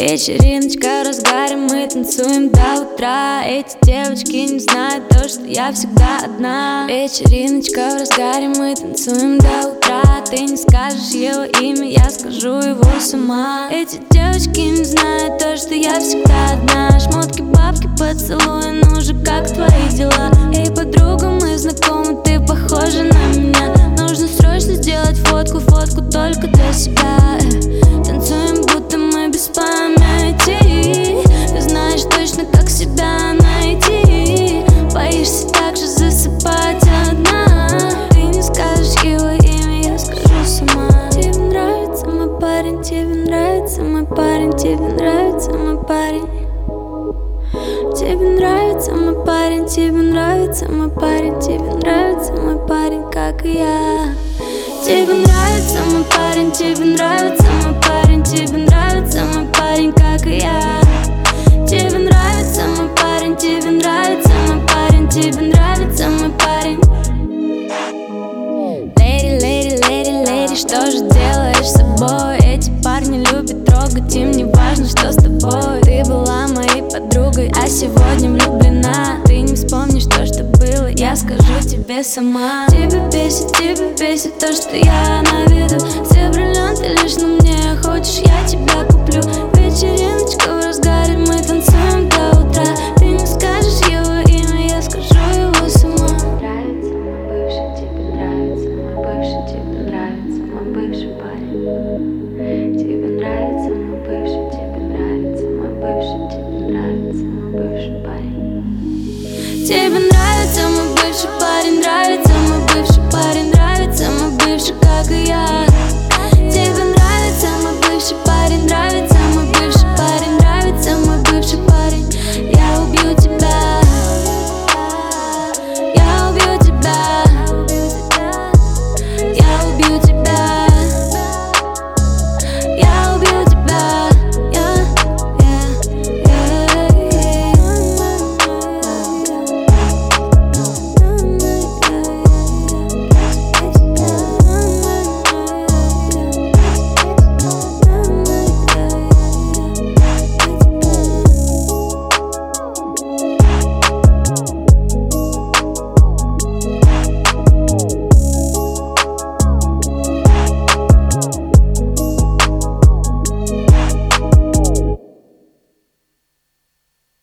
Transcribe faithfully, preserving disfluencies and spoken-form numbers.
Вечериночка в разгаре, мы танцуем до утра. Эти девочки не знают то, что я всегда одна. Вечериночка в разгаре, мы танцуем до утра. Ты не скажешь его имя, я скажу его сама. Эти девочки не знают то, что я всегда одна. Шмотки, бабки, поцелуи, ну же, как твои дела? Эй, подруга, мы знакомы, ты похожа на меня. Нужно срочно сделать фотку, фотку только для себя. Танцуем, будто мы без памяти. Ты знаешь точно, как себя найти. Боишься так же засыпать одна. Ты не скажешь его имя, я скажу сама. Тебе нравится мой парень, тебе нравится мой парень, тебе нравится мой парень. Тебе нравится мой парень, тебе нравится мой парень, тебе нравится мой парень, как и я. Тебе нравится мой парень, тебе нравится мой парень, тебе нравится мой парень, как и я. Тебе нравится мой парень, тебе нравится мой парень, тебе нравится мой парень. Леди, леди, леди, леди, что же делаешь с собой? Эти парни любят трогать, им не важно, что с тобой. Ты была моей подругой, а сегодня влюблена. Ты не вспомнишь то, что было, я скажу тебе сама. Тебя бесит, тебя бесит то, что я на виду. Все бриллианты лишь на мне, хочешь, я тебя куплю. Вечериночка в разгаре, мы танцуем до утра. Ты не скажешь его имя, я скажу его сама. Нравится мой бывший, тебе нравится мой бывший, тебе нравится мой бывший парень. Тебе нравится мой бывший, тебе нравится мой бывший, тебе нравится мой бывший парень. Тебе нравится мой бывший парень, нравится